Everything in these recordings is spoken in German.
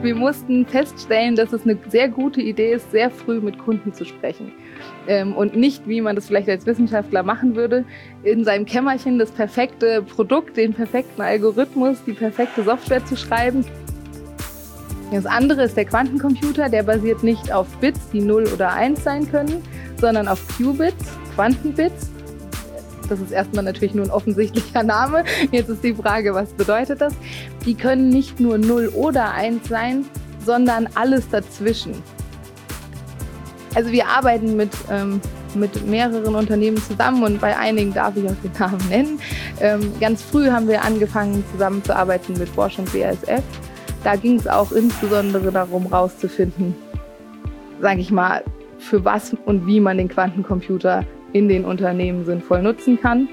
Wir mussten feststellen, dass es eine sehr gute Idee ist, sehr früh mit Kunden zu sprechen. Und nicht, wie man das vielleicht als Wissenschaftler machen würde, in seinem Kämmerchen das perfekte Produkt, den perfekten Algorithmus, die perfekte Software zu schreiben. Das andere ist der Quantencomputer, der basiert nicht auf Bits, die 0 oder 1 sein können, sondern auf Qubits, Quantenbits. Das ist erstmal natürlich nur ein offensichtlicher Name. Jetzt ist die Frage, was bedeutet das? Die können nicht nur 0 oder 1 sein, sondern alles dazwischen. Also wir arbeiten mit mehreren Unternehmen zusammen und bei einigen darf ich auch den Namen nennen. Ganz früh haben wir angefangen zusammenzuarbeiten mit Bosch und BASF. Da ging es auch insbesondere darum, herauszufinden, sage ich mal, für was und wie man den Quantencomputer in den Unternehmen sinnvoll nutzen kann.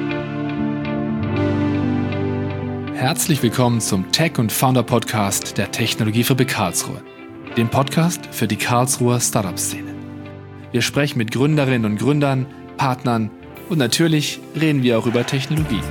Herzlich willkommen zum Tech- und Founder-Podcast der Technologiefabrik Karlsruhe, dem Podcast für die Karlsruher Startup-Szene. Wir sprechen mit Gründerinnen und Gründern, Partnern und natürlich reden wir auch über Technologie.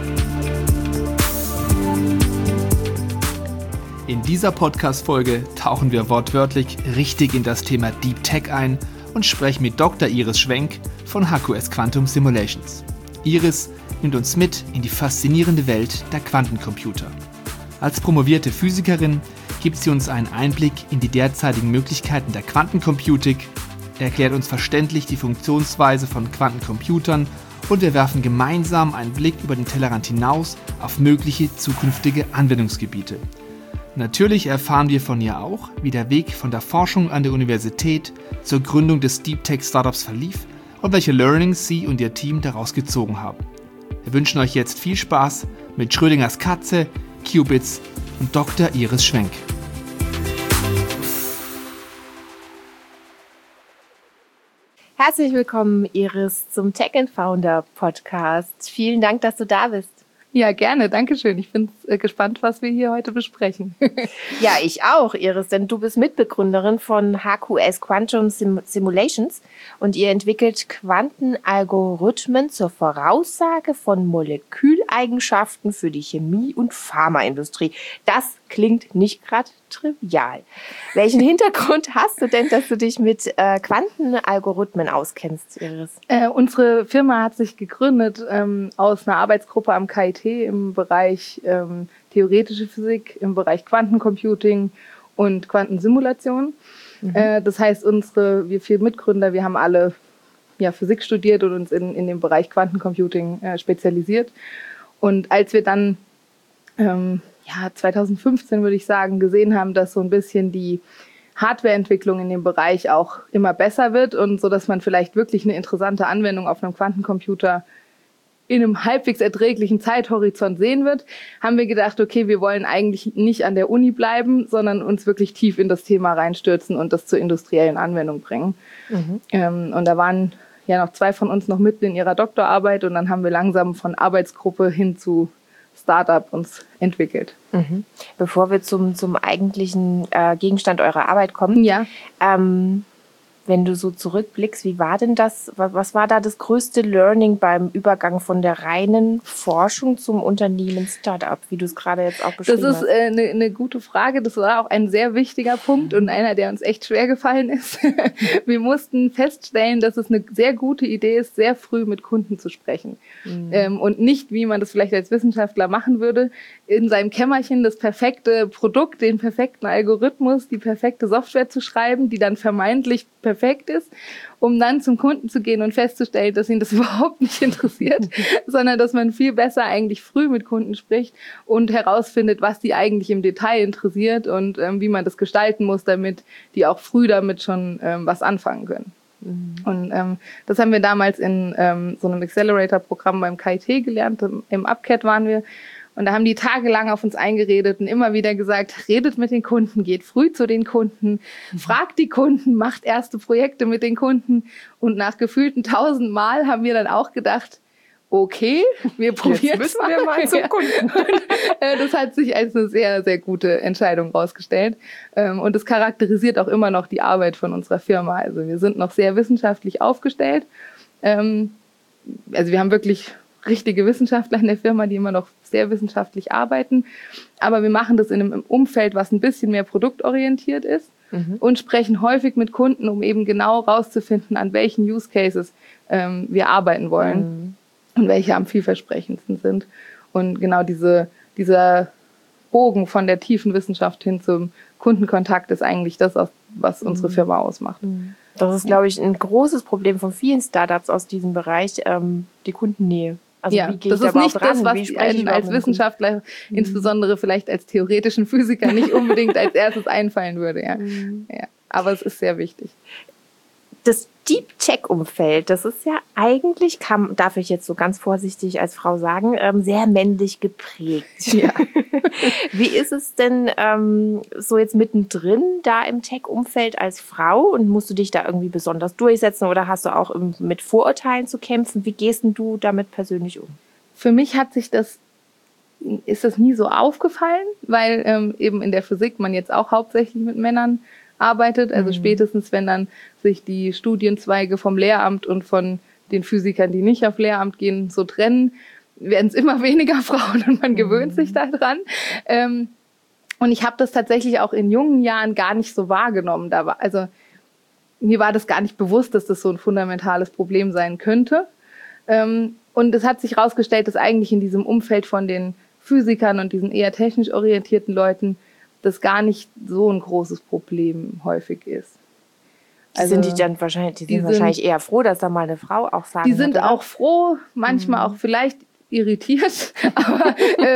In dieser Podcast-Folge tauchen wir wortwörtlich richtig in das Thema Deep Tech ein und sprechen mit Dr. Iris Schwenk von HQS Quantum Simulations. Iris nimmt uns mit in die faszinierende Welt der Quantencomputer. Als promovierte Physikerin gibt sie uns einen Einblick in die derzeitigen Möglichkeiten der Quantencomputing, erklärt uns verständlich die Funktionsweise von Quantencomputern und wir werfen gemeinsam einen Blick über den Tellerrand hinaus auf mögliche zukünftige Anwendungsgebiete. Natürlich erfahren wir von ihr auch, wie der Weg von der Forschung an der Universität zur Gründung des Deep Tech Startups verlief und welche Learnings sie und ihr Team daraus gezogen haben. Wir wünschen euch jetzt viel Spaß mit Schrödingers Katze, Qubits und Dr. Iris Schwenk. Herzlich willkommen, Iris, zum Tech & Founder Podcast. Vielen Dank, dass du da bist. Ja, gerne. Dankeschön. Ich bin gespannt, was wir hier heute besprechen. Ja, ich auch, Iris, denn du bist Mitbegründerin von HQS Quantum Simulations und ihr entwickelt Quantenalgorithmen zur Voraussage von Moleküleigenschaften für die Chemie- und Pharmaindustrie. Das klingt nicht gerade trivial. Welchen Hintergrund hast du denn, dass du dich mit Quantenalgorithmen auskennst, Iris? Unsere Firma hat sich gegründet aus einer Arbeitsgruppe am KIT im Bereich theoretische Physik, im Bereich Quantencomputing und Quantensimulation. Das heißt, wir 4 Mitgründer, wir haben alle Physik studiert und uns in dem Bereich Quantencomputing spezialisiert. Und als wir dann 2015 würde ich sagen, gesehen haben, dass so ein bisschen die Hardwareentwicklung in dem Bereich auch immer besser wird und so, dass man vielleicht wirklich eine interessante Anwendung auf einem Quantencomputer in einem halbwegs erträglichen Zeithorizont sehen wird, haben wir gedacht, okay, wir wollen eigentlich nicht an der Uni bleiben, sondern uns wirklich tief in das Thema reinstürzen und das zur industriellen Anwendung bringen. Und da waren ja noch 2 von uns noch mitten in ihrer Doktorarbeit und dann haben wir langsam von Arbeitsgruppe hin zu Startup uns entwickelt. Bevor wir zum eigentlichen Gegenstand eurer Arbeit kommen, wenn du so zurückblickst, wie war denn das? Was war da das größte Learning beim Übergang von der reinen Forschung zum Unternehmen-Startup, wie du es gerade jetzt auch beschrieben hast? Das ist eine gute Frage. Das war auch ein sehr wichtiger Punkt und einer, der uns echt schwer gefallen ist. Wir mussten feststellen, dass es eine sehr gute Idee ist, sehr früh mit Kunden zu sprechen. Und nicht, wie man das vielleicht als Wissenschaftler machen würde, in seinem Kämmerchen das perfekte Produkt, den perfekten Algorithmus, die perfekte Software zu schreiben, die dann vermeintlich perfekt ist, um dann zum Kunden zu gehen und festzustellen, dass ihn das überhaupt nicht interessiert, sondern dass man viel besser eigentlich früh mit Kunden spricht und herausfindet, was die eigentlich im Detail interessiert und wie man das gestalten muss, damit die auch früh damit schon was anfangen können. Und das haben wir damals in so einem Accelerator-Programm beim KIT gelernt, im UpCat waren wir. Und da haben die tagelang auf uns eingeredet und immer wieder gesagt, redet mit den Kunden, geht früh zu den Kunden, fragt die Kunden, macht erste Projekte mit den Kunden. Und nach gefühlten 1000 Mal haben wir dann auch gedacht, okay, wir probieren es mal. Müssen wir mal zum Kunden. Das hat sich als eine sehr, sehr gute Entscheidung rausgestellt. Und es charakterisiert auch immer noch die Arbeit von unserer Firma. Also wir sind noch sehr wissenschaftlich aufgestellt. Also wir haben wirklich richtige Wissenschaftler in der Firma, die immer noch sehr wissenschaftlich arbeiten. Aber wir machen das in einem Umfeld, was ein bisschen mehr produktorientiert ist und sprechen häufig mit Kunden, um eben genau rauszufinden, an welchen Use Cases wir arbeiten wollen und welche am vielversprechendsten sind. Und genau dieser Bogen von der tiefen Wissenschaft hin zum Kundenkontakt ist eigentlich das, was unsere Firma ausmacht. Das ist, glaube ich, ein großes Problem von vielen Startups aus diesem Bereich, die Kundennähe. Also ja, wie gehe das ich ist da nicht überhaupt das, ran? was einem als Wissenschaftler, insbesondere vielleicht als theoretischen Physiker, nicht unbedingt als erstes einfallen würde. Ja. Ja, aber es ist sehr wichtig. Das Deep Tech-Umfeld, das ist ja eigentlich, darf ich jetzt so ganz vorsichtig als Frau sagen, sehr männlich geprägt. Ja. Wie ist es denn so jetzt mittendrin da im Tech-Umfeld als Frau und musst du dich da irgendwie besonders durchsetzen oder hast du auch mit Vorurteilen zu kämpfen? Wie gehst denn du damit persönlich um? Für mich ist das nie so aufgefallen, weil eben in der Physik man jetzt auch hauptsächlich mit Männern arbeitet. Also spätestens, wenn dann sich die Studienzweige vom Lehramt und von den Physikern, die nicht auf Lehramt gehen, so trennen, werden es immer weniger Frauen und man gewöhnt sich daran. Und ich habe das tatsächlich auch in jungen Jahren gar nicht so wahrgenommen. Mir war das gar nicht bewusst, dass das so ein fundamentales Problem sein könnte. Und es hat sich herausgestellt, dass eigentlich in diesem Umfeld von den Physikern und diesen eher technisch orientierten Leuten das gar nicht so ein großes Problem häufig ist. Also, die sind wahrscheinlich eher froh, dass da mal eine Frau auch sagt. Die sind auch froh, manchmal auch vielleicht irritiert, aber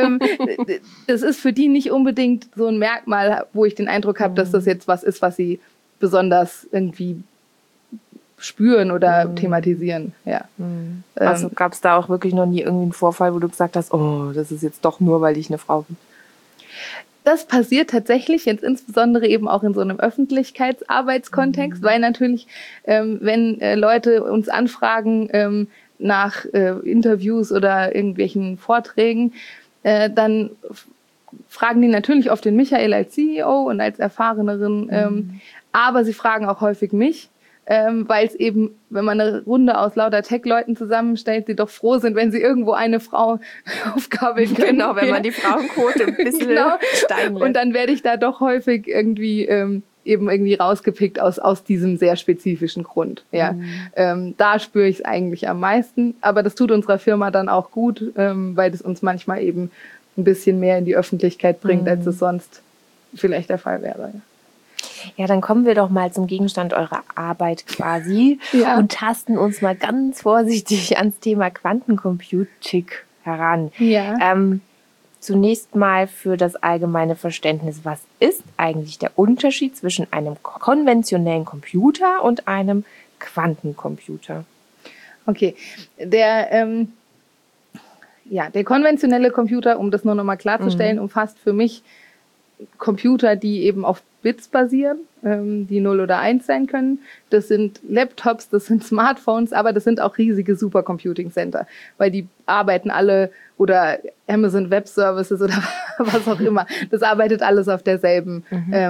das ist für die nicht unbedingt so ein Merkmal, wo ich den Eindruck habe, dass das jetzt was ist, was sie besonders irgendwie spüren oder thematisieren. Ja. Also gab es da auch wirklich noch nie irgendwie einen Vorfall, wo du gesagt hast, oh, das ist jetzt doch nur, weil ich eine Frau bin? Das passiert tatsächlich jetzt insbesondere eben auch in so einem Öffentlichkeitsarbeitskontext, weil natürlich, wenn Leute uns anfragen nach Interviews oder irgendwelchen Vorträgen, dann fragen die natürlich oft den Michael als CEO und als Erfahrenerin, aber sie fragen auch häufig mich, weil es eben, wenn man eine Runde aus lauter Tech-Leuten zusammenstellt, sie doch froh sind, wenn sie irgendwo eine Frau aufgabeln können. Genau, wenn man die Frauenquote ein bisschen steigen lässt. Und dann werde ich da doch häufig irgendwie rausgepickt aus diesem sehr spezifischen Grund. Ja. Da spüre ich es eigentlich am meisten, aber das tut unserer Firma dann auch gut, weil es uns manchmal eben ein bisschen mehr in die Öffentlichkeit bringt, als es sonst vielleicht der Fall wäre. Ja. Ja, dann kommen wir doch mal zum Gegenstand eurer Arbeit quasi und tasten uns mal ganz vorsichtig ans Thema Quantencomputing heran. Ja. Zunächst mal für das allgemeine Verständnis, was ist eigentlich der Unterschied zwischen einem konventionellen Computer und einem Quantencomputer? Okay, der konventionelle Computer, um das nur noch mal klarzustellen, umfasst für mich Computer, die eben auf Bits basieren, die 0 oder 1 sein können. Das sind Laptops, das sind Smartphones, aber das sind auch riesige Supercomputing Center, weil die arbeiten alle oder Amazon Web Services oder was auch immer. Das arbeitet alles auf derselben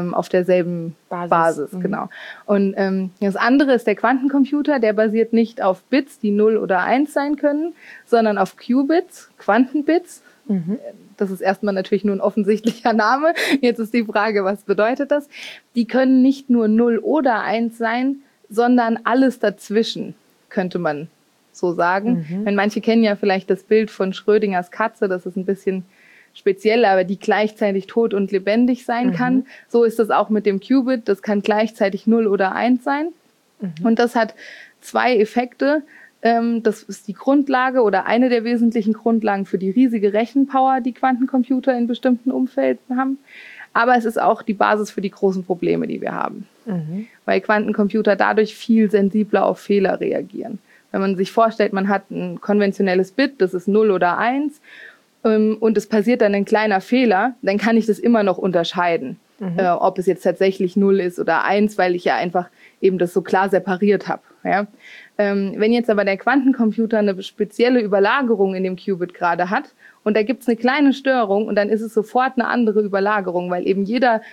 Basis. Genau. Und das andere ist der Quantencomputer, der basiert nicht auf Bits, die 0 oder 1 sein können, sondern auf Qubits, Quantenbits. Das ist erstmal natürlich nur ein offensichtlicher Name. Jetzt ist die Frage, was bedeutet das? Die können nicht nur 0 oder 1 sein, sondern alles dazwischen, könnte man so sagen. Wenn manche kennen ja vielleicht das Bild von Schrödingers Katze, das ist ein bisschen speziell, aber die gleichzeitig tot und lebendig sein kann. So ist das auch mit dem Qubit, das kann gleichzeitig 0 oder 1 sein. Und das hat 2 Effekte. Das ist die Grundlage oder eine der wesentlichen Grundlagen für die riesige Rechenpower, die Quantencomputer in bestimmten Umfelden haben. Aber es ist auch die Basis für die großen Probleme, die wir haben. Weil Quantencomputer dadurch viel sensibler auf Fehler reagieren. Wenn man sich vorstellt, man hat ein konventionelles Bit, das ist 0 oder 1, und es passiert dann ein kleiner Fehler, dann kann ich das immer noch unterscheiden, ob es jetzt tatsächlich 0 ist oder 1, weil ich ja einfach eben das so klar separiert habe. Ja? Wenn jetzt aber der Quantencomputer eine spezielle Überlagerung in dem Qubit gerade hat und da gibt's eine kleine Störung und dann ist es sofort eine andere Überlagerung, weil eben jeder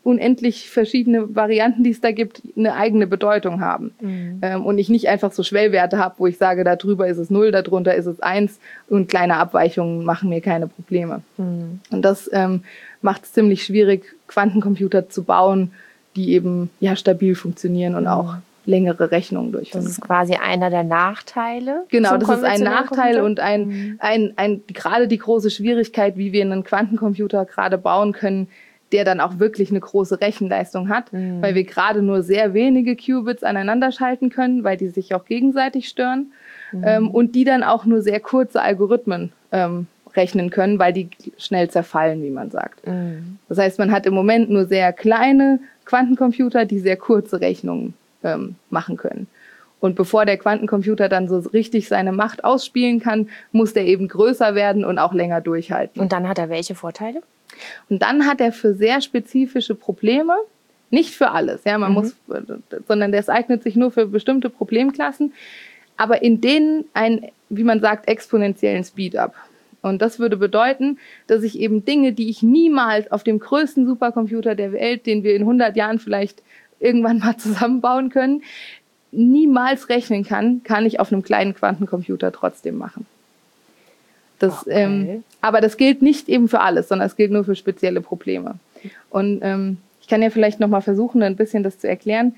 unendlich verschiedene Varianten, die es da gibt, eine eigene Bedeutung haben. Und ich nicht einfach so Schwellwerte habe, wo ich sage, da drüber ist es 0, da drunter ist es 1 und kleine Abweichungen machen mir keine Probleme. Und das macht es ziemlich schwierig, Quantencomputer zu bauen, die eben stabil funktionieren und auch längere Rechnungen durchführen. Das ist quasi einer der Nachteile. Genau, das ist ein Nachteil und gerade die große Schwierigkeit, wie wir einen Quantencomputer gerade bauen können, der dann auch wirklich eine große Rechenleistung hat, weil wir gerade nur sehr wenige Qubits aneinander schalten können, weil die sich auch gegenseitig stören und die dann auch nur sehr kurze Algorithmen rechnen können, weil die schnell zerfallen, wie man sagt. Das heißt, man hat im Moment nur sehr kleine Quantencomputer, die sehr kurze Rechnungen machen können. Und bevor der Quantencomputer dann so richtig seine Macht ausspielen kann, muss der eben größer werden und auch länger durchhalten. Und dann hat er welche Vorteile? Und dann hat er für sehr spezifische Probleme, nicht für alles, sondern das eignet sich nur für bestimmte Problemklassen, aber in denen wie man sagt, exponentiellen Speed-up. Und das würde bedeuten, dass ich eben Dinge, die ich niemals auf dem größten Supercomputer der Welt, den wir in 100 Jahren vielleicht irgendwann mal zusammenbauen können, niemals rechnen kann ich auf einem kleinen Quantencomputer trotzdem machen. Aber das gilt nicht eben für alles, sondern es gilt nur für spezielle Probleme. Und ich kann ja vielleicht nochmal versuchen, ein bisschen das zu erklären.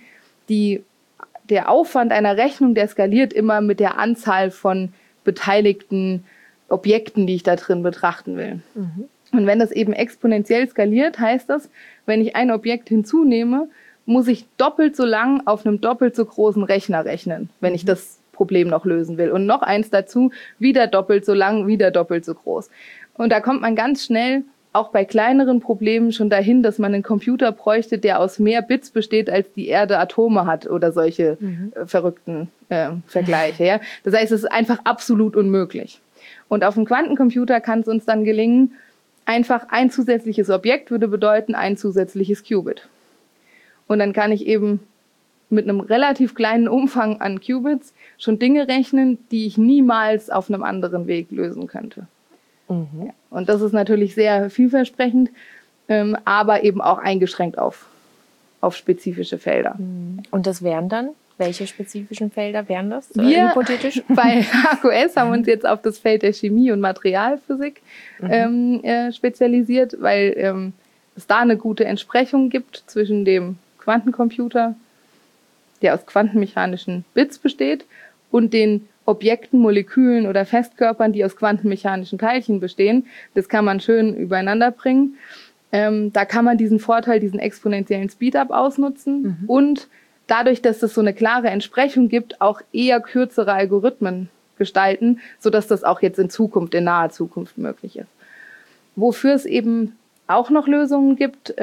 Der Aufwand einer Rechnung, der skaliert immer mit der Anzahl von beteiligten Objekten, die ich da drin betrachten will. Und wenn das eben exponentiell skaliert, heißt das, wenn ich ein Objekt hinzunehme, muss ich doppelt so lang auf einem doppelt so großen Rechner rechnen, wenn ich das Problem noch lösen will. Und noch eins dazu, wieder doppelt so lang, wieder doppelt so groß. Und da kommt man ganz schnell, auch bei kleineren Problemen, schon dahin, dass man einen Computer bräuchte, der aus mehr Bits besteht, als die Erde Atome hat oder solche verrückten Vergleiche. Ja? Das heißt, es ist einfach absolut unmöglich. Und auf dem Quantencomputer kann es uns dann gelingen, einfach ein zusätzliches Objekt würde bedeuten ein zusätzliches Qubit. Und dann kann ich eben mit einem relativ kleinen Umfang an Qubits schon Dinge rechnen, die ich niemals auf einem anderen Weg lösen könnte. Ja. Und das ist natürlich sehr vielversprechend, aber eben auch eingeschränkt auf spezifische Felder. Und das wären dann? Welche spezifischen Felder wären das? Wir hypothetisch? Bei HQS haben uns jetzt auf das Feld der Chemie und Materialphysik spezialisiert, weil es da eine gute Entsprechung gibt zwischen dem Quantencomputer, der aus quantenmechanischen Bits besteht, und den Objekten, Molekülen oder Festkörpern, die aus quantenmechanischen Teilchen bestehen. Das kann man schön übereinander bringen. Da kann man diesen Vorteil, diesen exponentiellen Speedup ausnutzen und dadurch, dass es so eine klare Entsprechung gibt, auch eher kürzere Algorithmen gestalten, sodass das auch jetzt in naher Zukunft möglich ist. Wofür es eben auch noch Lösungen gibt,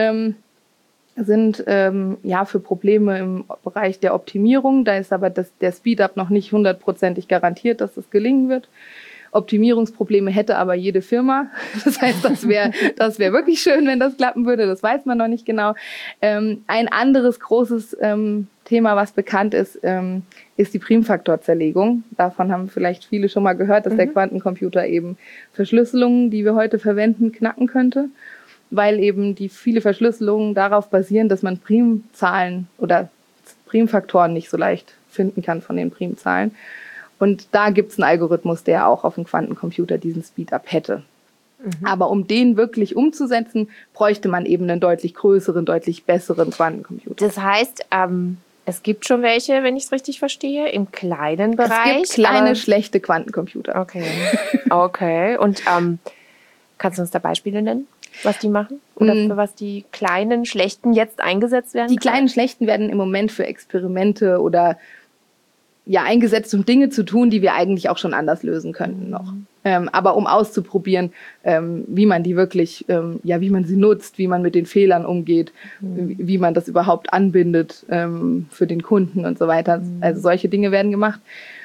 sind für Probleme im Bereich der Optimierung. Da ist aber der Speedup noch nicht 100%ig garantiert, dass das gelingen wird. Optimierungsprobleme hätte aber jede Firma. Das heißt, das wäre wirklich schön, wenn das klappen würde. Das weiß man noch nicht genau. Ein anderes großes Thema, was bekannt ist, ist die Primfaktorzerlegung. Davon haben vielleicht viele schon mal gehört, dass der Quantencomputer eben Verschlüsselungen, die wir heute verwenden, knacken könnte, weil eben die viele Verschlüsselungen darauf basieren, dass man Primzahlen oder Primfaktoren nicht so leicht finden kann von den Primzahlen. Und da gibt es einen Algorithmus, der auch auf dem Quantencomputer diesen Speedup hätte. Aber um den wirklich umzusetzen, bräuchte man eben einen deutlich größeren, deutlich besseren Quantencomputer. Das heißt, es gibt schon welche, wenn ich es richtig verstehe, im kleinen Bereich. Es gibt kleine, schlechte Quantencomputer. Okay. Und kannst du uns da Beispiele nennen, was die machen? Oder für was die kleinen, schlechten jetzt eingesetzt werden? Die kleinen, schlechten werden im Moment für Experimente oder eingesetzt, um Dinge zu tun, die wir eigentlich auch schon anders lösen könnten noch. Aber um auszuprobieren, wie man die wirklich, wie man sie nutzt, wie man mit den Fehlern umgeht, wie man das überhaupt anbindet für den Kunden und so weiter. Also solche Dinge werden gemacht.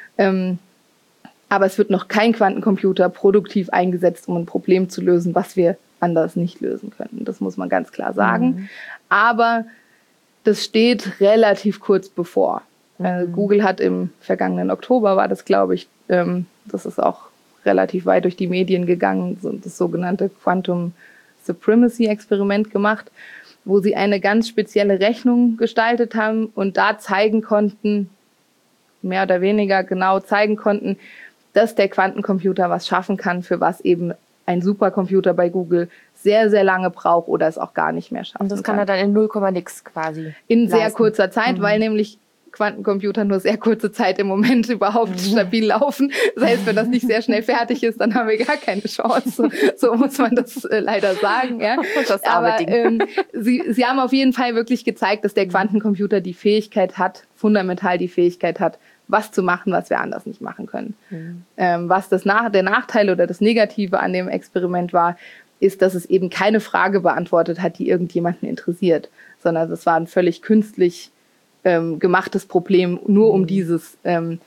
Aber es wird noch kein Quantencomputer produktiv eingesetzt, um ein Problem zu lösen, was wir anders nicht lösen können. Das muss man ganz klar sagen. Aber das steht relativ kurz bevor. Google hat im vergangenen Oktober, war das, glaube ich, das ist auch relativ weit durch die Medien gegangen, das sogenannte Quantum Supremacy Experiment gemacht. wo sie eine ganz spezielle Rechnung gestaltet haben und da zeigen konnten, mehr oder weniger genau zeigen konnten, dass der Quantencomputer was schaffen kann, für was eben ein Supercomputer bei Google sehr, sehr lange braucht oder es auch gar nicht mehr schaffen kann. Und das kann er dann in 0, nix quasi in sehr kurzer Zeit, weil nämlich Quantencomputer nur sehr kurze Zeit im Moment überhaupt stabil laufen. Das heißt, wenn das nicht sehr schnell fertig ist, dann haben wir gar keine Chance. So muss man das leider sagen. Ja. Aber sie haben auf jeden Fall wirklich gezeigt, dass der Quantencomputer die Fähigkeit hat, fundamental die Fähigkeit hat, was zu machen, was wir anders nicht machen können. Was der Nachteil oder das Negative an dem Experiment war, ist, dass es eben keine Frage beantwortet hat, die irgendjemanden interessiert, sondern es war ein völlig künstlich gemachtes Problem, nur um diesen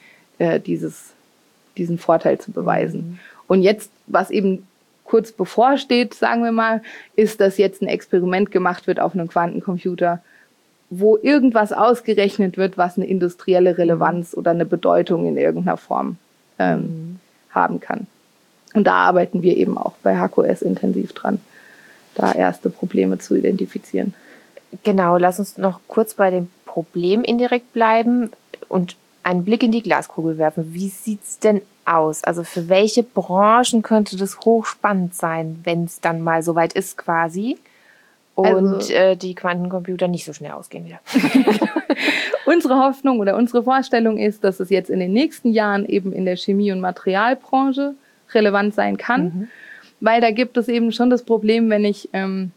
Vorteil zu beweisen. Und jetzt, was eben kurz bevorsteht, sagen wir mal, ist, dass jetzt ein Experiment gemacht wird auf einem Quantencomputer, wo irgendwas ausgerechnet wird, was eine industrielle Relevanz oder eine Bedeutung in irgendeiner Form haben kann. Und da arbeiten wir eben auch bei HQS intensiv dran, da erste Probleme zu identifizieren. Genau, lass uns noch kurz bei dem Problem indirekt bleiben und einen Blick in die Glaskugel werfen. Wie sieht's denn aus? Also für welche Branchen könnte das hochspannend sein, wenn es dann mal soweit ist quasi und die Quantencomputer nicht so schnell ausgehen wieder? Unsere Hoffnung oder unsere Vorstellung ist, dass es jetzt in den nächsten Jahren eben in der Chemie- und Materialbranche relevant sein kann, weil da gibt es eben schon das Problem, wenn ich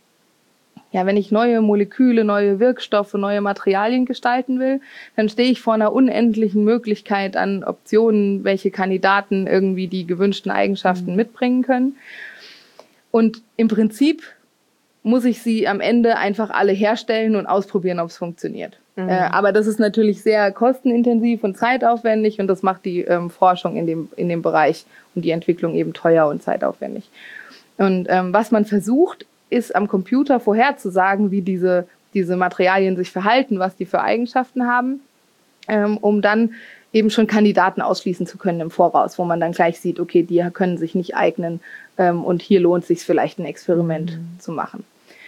neue Moleküle, neue Wirkstoffe, neue Materialien gestalten will, dann stehe ich vor einer unendlichen Möglichkeit an Optionen, welche Kandidaten irgendwie die gewünschten Eigenschaften mitbringen können. Und im Prinzip muss ich sie am Ende einfach alle herstellen und ausprobieren, ob es funktioniert. Aber das ist natürlich sehr kostenintensiv und zeitaufwendig und das macht die Forschung in dem Bereich und die Entwicklung eben teuer und zeitaufwendig. Und was man versucht, ist am Computer vorherzusagen, wie diese Materialien sich verhalten, was die für Eigenschaften haben, um dann eben schon Kandidaten ausschließen zu können im Voraus, wo man dann gleich sieht, okay, die können sich nicht eignen und hier lohnt es sich vielleicht ein Experiment zu machen.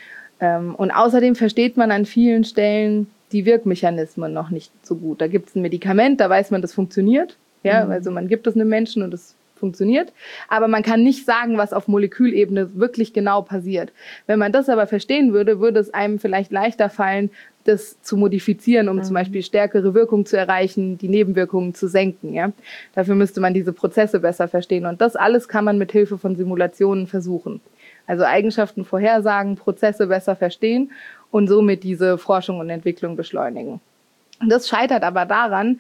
Und außerdem versteht man an vielen Stellen die Wirkmechanismen noch nicht so gut. Da gibt es ein Medikament, da weiß man, das funktioniert. Ja, also man gibt es einem Menschen und es funktioniert, aber man kann nicht sagen, was auf Molekülebene wirklich genau passiert. Wenn man das aber verstehen würde, würde es einem vielleicht leichter fallen, das zu modifizieren, um zum Beispiel stärkere Wirkung zu erreichen, die Nebenwirkungen zu senken. Ja? Dafür müsste man diese Prozesse besser verstehen und das alles kann man mit Hilfe von Simulationen versuchen. Also Eigenschaften vorhersagen, Prozesse besser verstehen und somit diese Forschung und Entwicklung beschleunigen. Das scheitert aber daran,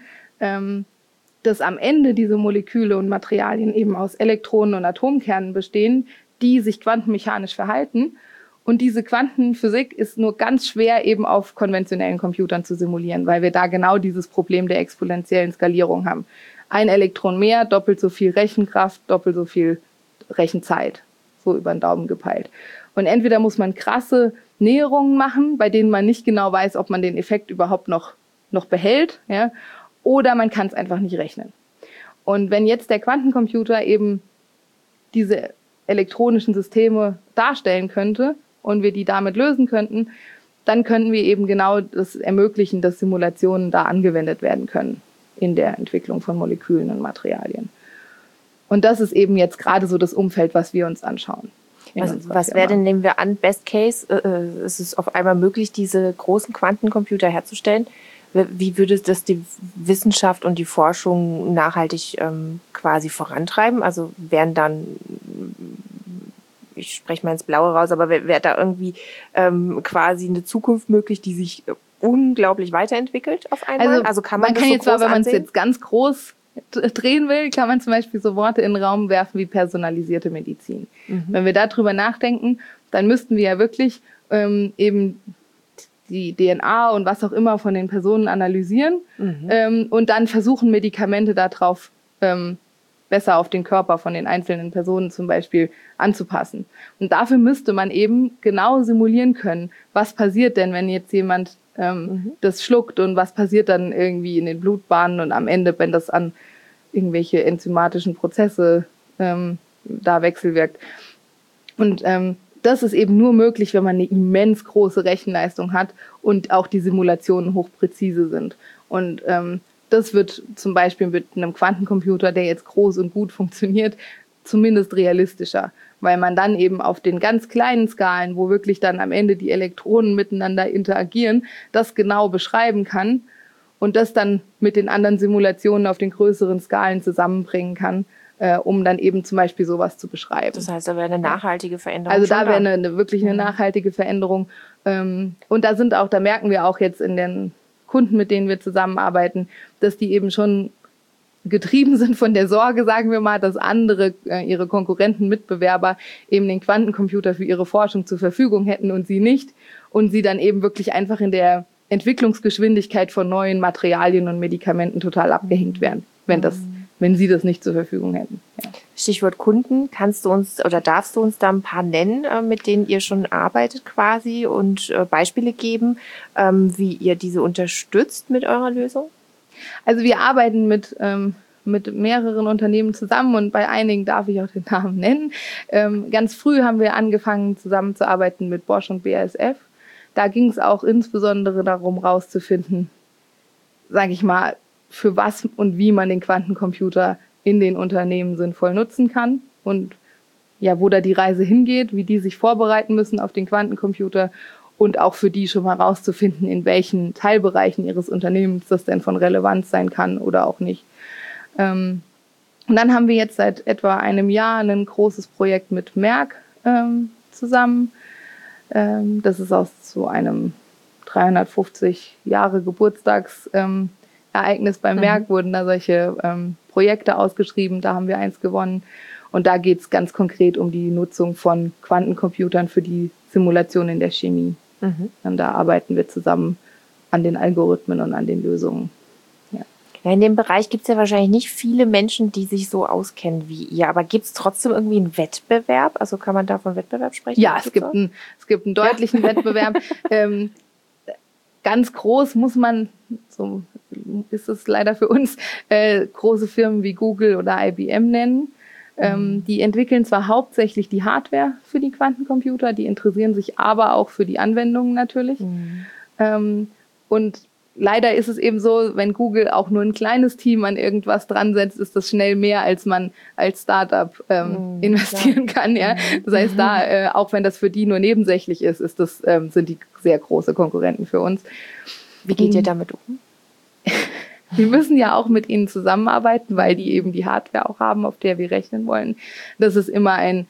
dass am Ende diese Moleküle und Materialien eben aus Elektronen und Atomkernen bestehen, die sich quantenmechanisch verhalten. Und diese Quantenphysik ist nur ganz schwer eben auf konventionellen Computern zu simulieren, weil wir da genau dieses Problem der exponentiellen Skalierung haben. Ein Elektron mehr, doppelt so viel Rechenkraft, doppelt so viel Rechenzeit, so über den Daumen gepeilt. Und entweder muss man krasse Näherungen machen, bei denen man nicht genau weiß, ob man den Effekt überhaupt noch behält, ja, oder man kann es einfach nicht rechnen. Und wenn jetzt der Quantencomputer eben diese elektronischen Systeme darstellen könnte und wir die damit lösen könnten, dann könnten wir eben genau das ermöglichen, dass Simulationen da angewendet werden können in der Entwicklung von Molekülen und Materialien. Und das ist eben jetzt gerade so das Umfeld, was wir uns anschauen. Was wäre denn, nehmen wir an, Best Case, ist es auf einmal möglich, diese großen Quantencomputer herzustellen? Wie würde das die Wissenschaft und die Forschung nachhaltig quasi vorantreiben? Also wären dann, ich spreche mal ins Blaue raus, aber wäre da irgendwie quasi eine Zukunft möglich, die sich unglaublich weiterentwickelt auf einmal? Also kann man das so jetzt groß wenn man es ansehen? jetzt ganz groß drehen will, kann man zum Beispiel so Worte in den Raum werfen wie personalisierte Medizin. Wenn wir darüber nachdenken, dann müssten wir ja wirklich eben die DNA und was auch immer von den Personen analysieren und dann versuchen, Medikamente darauf besser auf den Körper von den einzelnen Personen zum Beispiel anzupassen. Und dafür müsste man eben genau simulieren können, was passiert denn, wenn jetzt jemand das schluckt und was passiert dann irgendwie in den Blutbahnen und am Ende, wenn das an irgendwelche enzymatischen Prozesse da wechselwirkt. Und das ist eben nur möglich, wenn man eine immens große Rechenleistung hat und auch die Simulationen hochpräzise sind. Und das wird zum Beispiel mit einem Quantencomputer, der jetzt groß und gut funktioniert, zumindest realistischer, weil man dann eben auf den ganz kleinen Skalen, wo wirklich dann am Ende die Elektronen miteinander interagieren, das genau beschreiben kann und das dann mit den anderen Simulationen auf den größeren Skalen zusammenbringen kann, um dann eben zum Beispiel sowas zu beschreiben. Das heißt, da wäre eine nachhaltige Veränderung. Also da wäre wirklich eine nachhaltige Veränderung. Und da merken wir auch jetzt in den Kunden, mit denen wir zusammenarbeiten, dass die eben schon getrieben sind von der Sorge, sagen wir mal, dass andere, ihre Konkurrenten, Mitbewerber eben den Quantencomputer für ihre Forschung zur Verfügung hätten und sie nicht. Und sie dann eben wirklich einfach in der Entwicklungsgeschwindigkeit von neuen Materialien und Medikamenten total abgehängt wären, wenn sie das nicht zur Verfügung hätten. Ja. Stichwort Kunden, kannst du uns oder darfst du uns da ein paar nennen, mit denen ihr schon arbeitet quasi und Beispiele geben, wie ihr diese unterstützt mit eurer Lösung? Also wir arbeiten mit mehreren Unternehmen zusammen und bei einigen darf ich auch den Namen nennen. Ganz früh haben wir angefangen zusammenzuarbeiten mit Bosch und BASF. Da ging es auch insbesondere darum, rauszufinden, sage ich mal, für was und wie man den Quantencomputer in den Unternehmen sinnvoll nutzen kann und ja, wo da die Reise hingeht, wie die sich vorbereiten müssen auf den Quantencomputer und auch für die schon mal rauszufinden, in welchen Teilbereichen ihres Unternehmens das denn von Relevanz sein kann oder auch nicht. Und dann haben wir jetzt seit etwa einem Jahr ein großes Projekt mit Merck zusammen. Das ist aus so einem 350 Jahre Geburtstagsereignis bei Merck wurden da solche Projekte ausgeschrieben. Da haben wir eins gewonnen. Und da geht es ganz konkret um die Nutzung von Quantencomputern für die Simulation in der Chemie. Und da arbeiten wir zusammen an den Algorithmen und an den Lösungen. Ja, in dem Bereich gibt es ja wahrscheinlich nicht viele Menschen, die sich so auskennen wie ihr. Aber gibt es trotzdem irgendwie einen Wettbewerb? Also kann man da von Wettbewerb sprechen? Ja, es gibt einen deutlichen Wettbewerb. Ganz groß muss man, so ist es leider für uns, große Firmen wie Google oder IBM nennen. Die entwickeln zwar hauptsächlich die Hardware für die Quantencomputer, die interessieren sich aber auch für die Anwendungen natürlich. Und leider ist es eben so, wenn Google auch nur ein kleines Team an irgendwas dran setzt, ist das schnell mehr, als man als Startup investieren kann. Ja? Das heißt, da, auch wenn das für die nur nebensächlich ist, sind die sehr große Konkurrenten für uns. Wie geht ihr damit um? Wir müssen ja auch mit ihnen zusammenarbeiten, weil die eben die Hardware auch haben, auf der wir rechnen wollen. Das ist immer ein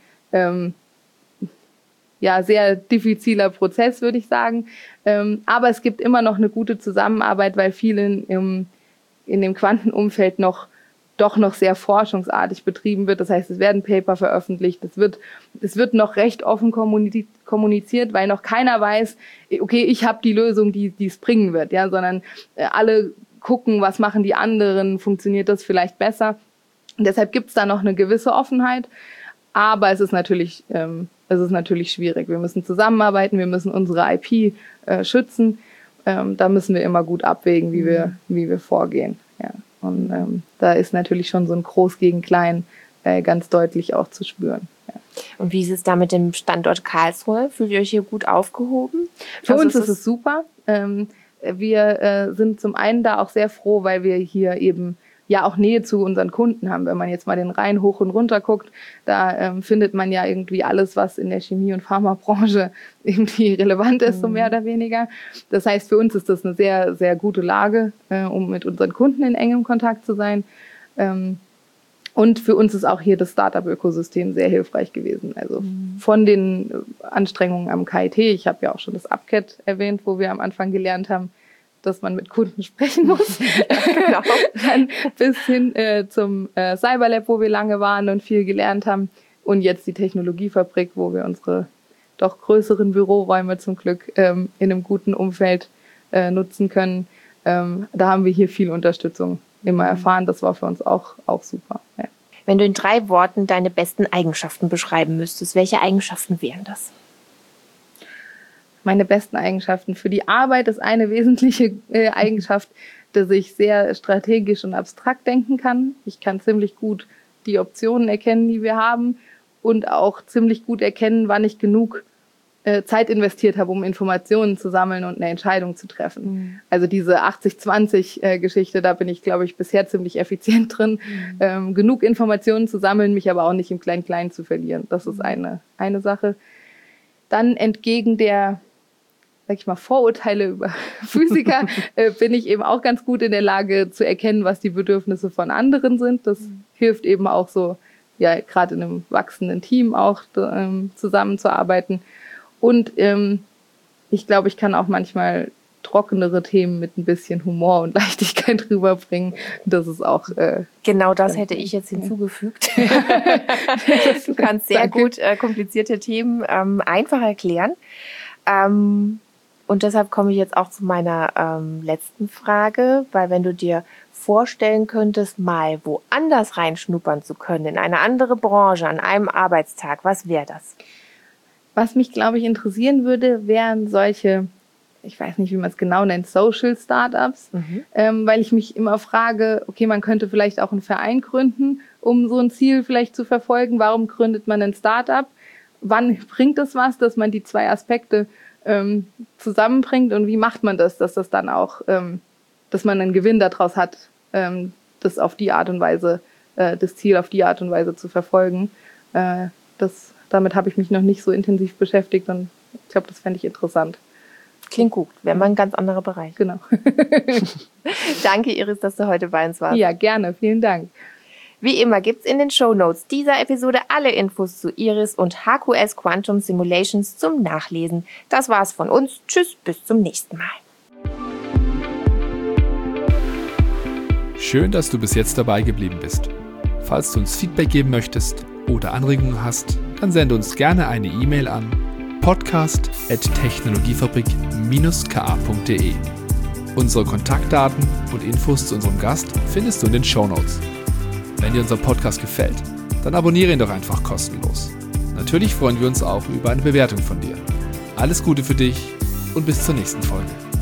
sehr diffiziler Prozess, würde ich sagen. Aber es gibt immer noch eine gute Zusammenarbeit, weil viel in dem Quantenumfeld noch sehr forschungsartig betrieben wird. Das heißt, es werden Paper veröffentlicht, es wird noch recht offen kommuniziert, weil noch keiner weiß, okay, ich habe die Lösung, die es bringen wird, ja, sondern alle gucken, was machen die anderen, funktioniert das vielleicht besser. Und deshalb gibt es da noch eine gewisse Offenheit, aber es ist natürlich schwierig. Wir müssen zusammenarbeiten, wir müssen unsere IP schützen. Da müssen wir immer gut abwägen, wie wir vorgehen. Ja. Und da ist natürlich schon so ein Groß gegen Klein ganz deutlich auch zu spüren. Ja. Und wie ist es da mit dem Standort Karlsruhe? Fühlt ihr euch hier gut aufgehoben? Für uns ist es super. Wir sind zum einen da auch sehr froh, weil wir hier eben ja auch Nähe zu unseren Kunden haben. Wenn man jetzt mal den Rhein hoch und runter guckt, da findet man ja irgendwie alles, was in der Chemie- und Pharmabranche irgendwie relevant ist, so mehr oder weniger. Das heißt, für uns ist das eine sehr, sehr gute Lage, um mit unseren Kunden in engem Kontakt zu sein. Und für uns ist auch hier das Startup-Ökosystem sehr hilfreich gewesen. Also von den Anstrengungen am KIT, ich habe ja auch schon das UPCAT erwähnt, wo wir am Anfang gelernt haben, dass man mit Kunden sprechen muss. Genau. Dann bis hin zum Cyberlab, wo wir lange waren und viel gelernt haben. Und jetzt die Technologiefabrik, wo wir unsere doch größeren Büroräume zum Glück in einem guten Umfeld nutzen können. Da haben wir hier viel Unterstützung immer erfahren. Das war für uns auch super. Ja. Wenn du in 3 Worten deine besten Eigenschaften beschreiben müsstest, welche Eigenschaften wären das? Meine besten Eigenschaften für die Arbeit ist eine wesentliche Eigenschaft, dass ich sehr strategisch und abstrakt denken kann. Ich kann ziemlich gut die Optionen erkennen, die wir haben und auch ziemlich gut erkennen, wann ich genug Zeit investiert habe, um Informationen zu sammeln und eine Entscheidung zu treffen. Mhm. Also diese 80-20-Geschichte, da bin ich, glaube ich, bisher ziemlich effizient drin. Genug Informationen zu sammeln, mich aber auch nicht im Klein-Klein zu verlieren. Das ist eine Sache. Dann entgegen der, sag ich mal, Vorurteile über Physiker bin ich eben auch ganz gut in der Lage zu erkennen, was die Bedürfnisse von anderen sind. Das hilft eben auch so, ja, gerade in einem wachsenden Team auch zusammenzuarbeiten. Und ich glaube, ich kann auch manchmal trockenere Themen mit ein bisschen Humor und Leichtigkeit rüberbringen. Das ist auch... genau das hätte ich jetzt hinzugefügt. Du kannst sehr gut komplizierte Themen einfach erklären. Und deshalb komme ich jetzt auch zu meiner letzten Frage, weil wenn du dir vorstellen könntest, mal woanders reinschnuppern zu können, in eine andere Branche, an einem Arbeitstag, was wäre das? Was mich, glaube ich, interessieren würde, wären solche, ich weiß nicht, wie man es genau nennt, Social Startups, weil ich mich immer frage, okay, man könnte vielleicht auch einen Verein gründen, um so ein Ziel vielleicht zu verfolgen. Warum gründet man ein Startup? Wann bringt es was, dass man die zwei Aspekte zusammenbringt und wie macht man das, dass das dann auch, dass man einen Gewinn daraus hat, das auf die Art und Weise, das Ziel auf die Art und Weise zu verfolgen. Damit habe ich mich noch nicht so intensiv beschäftigt und ich glaube, das fände ich interessant. Klingt gut, wäre mal ein ganz anderer Bereich. Genau. Danke, Iris, dass du heute bei uns warst. Ja, gerne, vielen Dank. Wie immer gibt's in den Shownotes dieser Episode alle Infos zu Iris und HQS Quantum Simulations zum Nachlesen. Das war's von uns. Tschüss, bis zum nächsten Mal. Schön, dass du bis jetzt dabei geblieben bist. Falls du uns Feedback geben möchtest oder Anregungen hast, dann sende uns gerne eine E-Mail an podcast@technologiefabrik-ka.de. Unsere Kontaktdaten und Infos zu unserem Gast findest du in den Shownotes. Wenn dir unser Podcast gefällt, dann abonniere ihn doch einfach kostenlos. Natürlich freuen wir uns auch über eine Bewertung von dir. Alles Gute für dich und bis zur nächsten Folge.